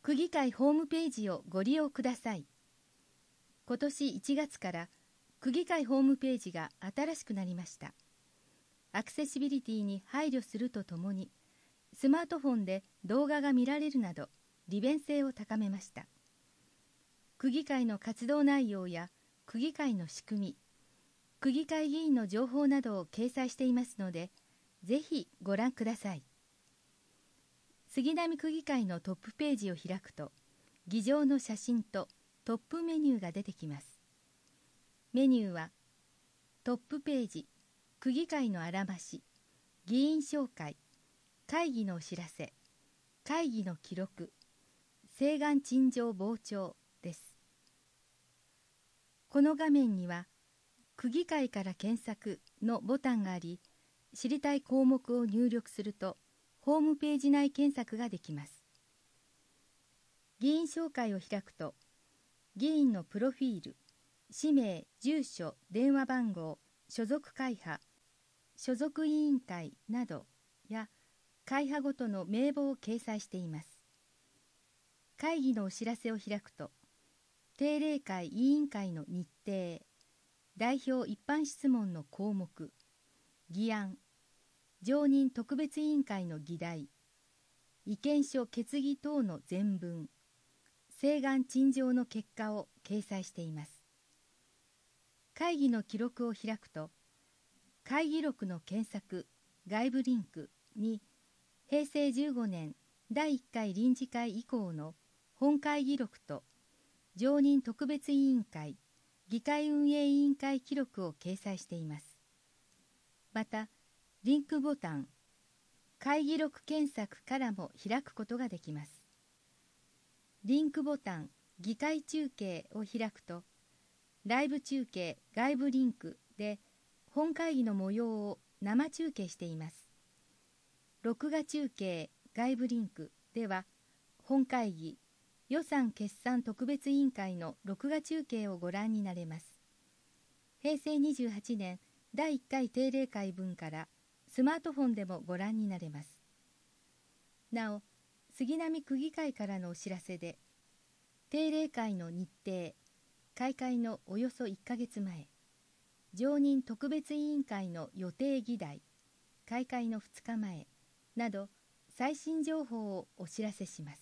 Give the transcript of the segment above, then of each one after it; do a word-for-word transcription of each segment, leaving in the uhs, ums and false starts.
区議会ホームページをご利用ください。今年いちがつから区議会ホームページが新しくなりました。アクセシビリティに配慮するとともに、スマートフォンで動画が見られるなど利便性を高めました。区議会の活動内容や区議会の仕組み、区議会議員の情報などを掲載していますので、ぜひご覧ください。杉並区議会のトップページを開くと、議場の写真とトップメニューが出てきます。メニューは、トップページ、区議会のあらまし、議員紹介、会議のお知らせ、会議の記録、請願陳情傍聴です。この画面には、区議会から検索のボタンがあり、知りたい項目を入力すると、ホームページ内検索ができます。議員紹介を開くと、議員のプロフィール、氏名、住所、電話番号、所属会派、所属委員会などや会派ごとの名簿を掲載しています。会議のお知らせを開くと、定例会委員会の日程、代表一般質問の項目、議案、常任特別委員会の議題、意見書決議等の全文、請願陳情の結果を掲載しています。会議の記録を開くと、会議録の検索、外部リンクに、へいせいじゅうごねんだいいっかい臨時会以降の本会議録と、常任特別委員会、議会運営委員会記録を掲載しています。また、リンクボタン、会議録検索からも開くことができます。リンクボタン、議会中継を開くと、ライブ中継、外部リンクで本会議の模様を生中継しています。録画中継、外部リンクでは、本会議、予算決算特別委員会の録画中継をご覧になれます。へいせいにじゅうはちねんだいいっかい定例会分からスマートフォンでもご覧になれます。なお、杉並区議会からのお知らせで、定例会の日程、開会のおよそいっかげつまえ、常任特別委員会の予定議題、開会のふつかまえなど最新情報をお知らせします。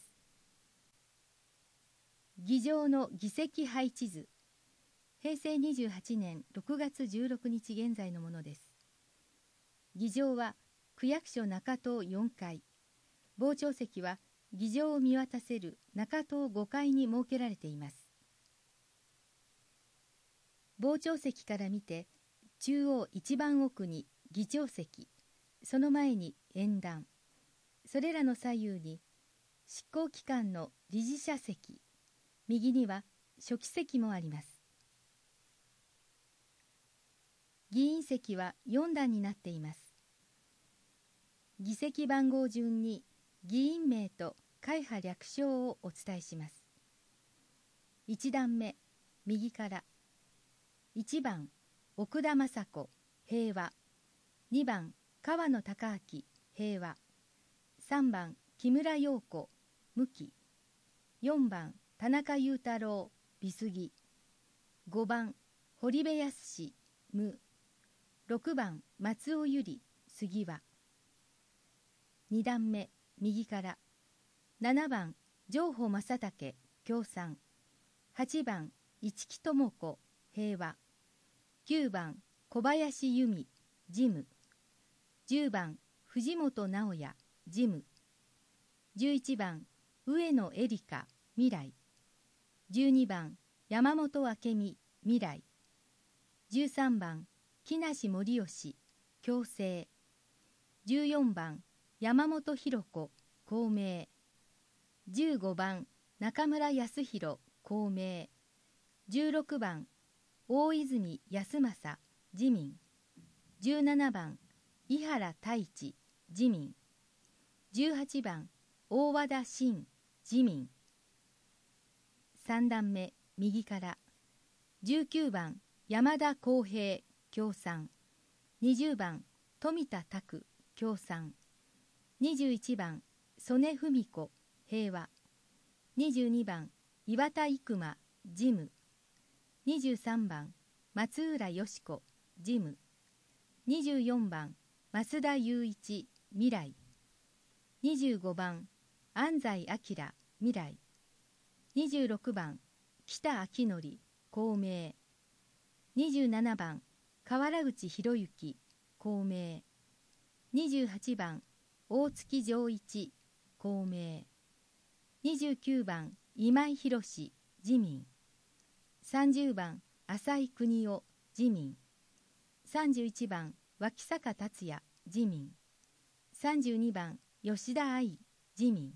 議場の議席配置図、へいせいにじゅうはちねんろくがつじゅうろくにち現在のものです。議場は区役所中棟よんかい、傍聴席は議場を見渡せる中棟ごかいに設けられています。傍聴席から見て、中央一番奥に議長席、その前に演壇、それらの左右に執行機関の理事者席、右には書記席もあります。議員席はよんだんになっています。議席番号順に議員名と会派略称をお伝えします。いちだんめ、右から。いちばん、奥田雅子、平和。にばん、川野孝明、平和。さんばん、木村陽子、無期。よんばん、田中裕太郎、美杉。ごばん、堀部康、無。ろくばん、松尾由里、杉和。にだんめ、右から。ななばん、上保正武、共産。はちばん、市木智子、平和。きゅうばん、小林由美、事務。じゅうばん、藤本直也、事務。じゅういちばん、上野エリカ、未来。じゅうにばん、山本明美、未来。じゅうさんばん、木梨盛吉、共生。じゅうよんばん、山本博子、公明。じゅうごばん、中村康弘、公明。じゅうろくばん、大泉康政、自民。じゅうななばん、井原太一、自民。じゅうはちばん、大和田伸、自民。さんだんめ、右から。じゅうきゅうばん、山田康平、共産。にじゅうばん、富田拓、共産。にじゅういちばん、曽根文子、平和。 にじゅうにばん岩田生馬事務、にじゅうさんばん松浦よし子事務、にじゅうよんばん増田雄一未来、にじゅうごばん安西明未来、にじゅうろくばん北昭則公明、にじゅうななばん河原口博之公明、にじゅうはちばん大月丈一公明、にじゅうきゅうばん今井博自民、さんじゅうばん浅井邦夫自民、さんじゅういちばん脇坂達也自民、さんじゅうにばん吉田愛自民。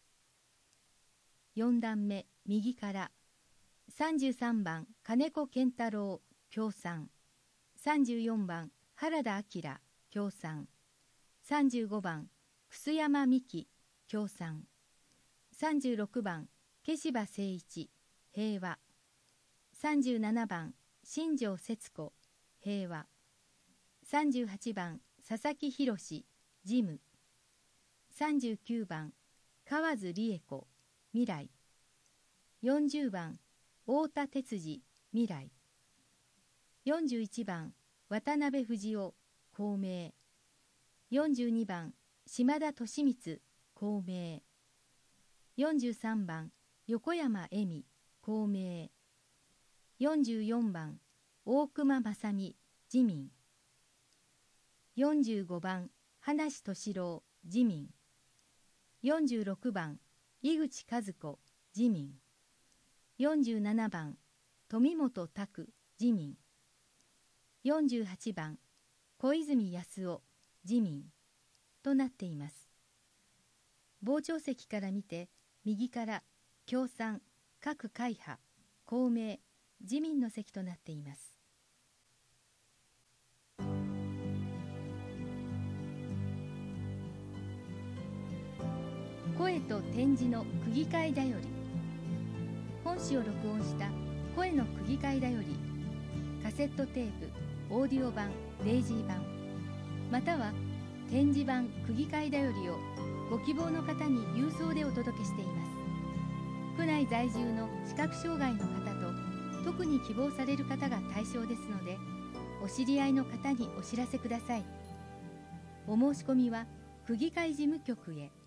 よん段目右からさんじゅうさんばん金子健太郎共産、さんじゅうよんばん原田明共産、さんじゅうごばん楠山美希共産、さんじゅうろくばん消柴誠一平和、さんじゅうななばん新庄節子平和、さんじゅうはちばん佐々木宏事務、さんじゅうきゅうばん河津理恵子未来、よんじゅうばん太田哲司未来、よんじゅういちばん渡辺藤夫公明、よんじゅうにばん島田利光公明、よんじゅうさんばん横山恵美公明、よんじゅうよんばん大隈正美自民、よんじゅうごばん葉梨俊郎自民、よんじゅうろくばん井口和子自民、よんじゅうななばん富本拓自民、よんじゅうはちばん小泉康夫自民となっています。傍聴席から見て右から共産、各会派、公明、自民の席となっています。声と点字の区議会だより、本誌を録音した声の区議会だより、カセットテープ、オーディオ版、レイジー版、または点字版区議会だよりをご希望の方に郵送でお届けしています。府内在住の視覚障害の方と特に希望される方が対象ですので、お知り合いの方にお知らせください。お申し込みは区議会事務局へ。